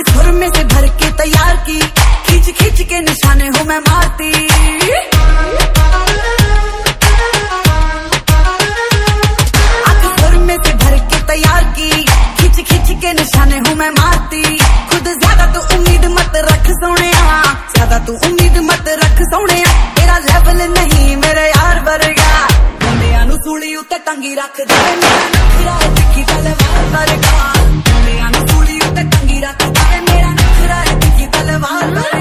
खुर में से भर के तैयार की, खींच खींच के निशाने हूँ मैं मारती। आंख खुर में से भर के तैयार की, खींच खींच के निशाने हूँ मैं मारती। खुद ज्यादा तू उम्मीद मत रख सोनिया, ज्यादा तू उम्मीद मत रख सोनिया। तेरा लेवल नहीं मेरे यार वर्गा, मुंडिया नू सूली उत्ते टंगी रख दे। मेरा नखरा है तिखी तलवार वर्गा, मुंडिया नू सूली उत्ते टंगी रख दे। मेरा नखरा है तिखी तलवार वर्गा।